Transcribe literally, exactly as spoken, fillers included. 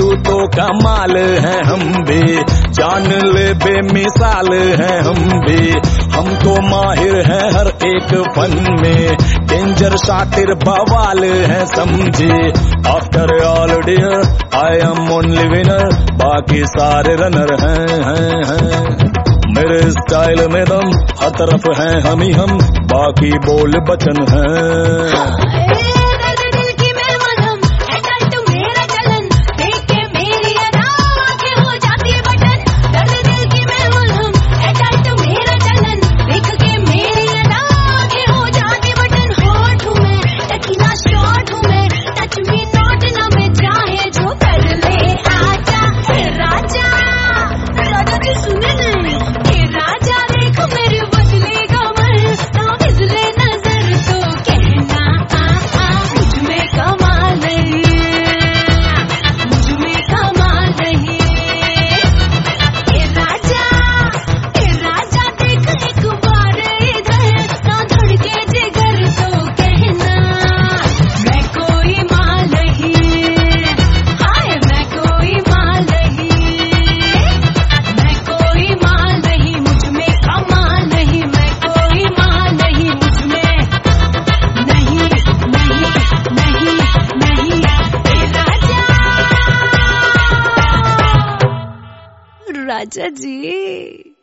तू तो कमाल है, हम भी जान ले बेमिसाल है, हम भी हम तो माहिर है हर एक फन में, डेंजर शातिर बवाल है समझे। After all dear I am only winner, बाकी सारे रनर हैं हैं हैं। मेरे स्टाइल में दम, हर तरफ है हम ही हम, बाकी बोल बचन हैं। राजा जी।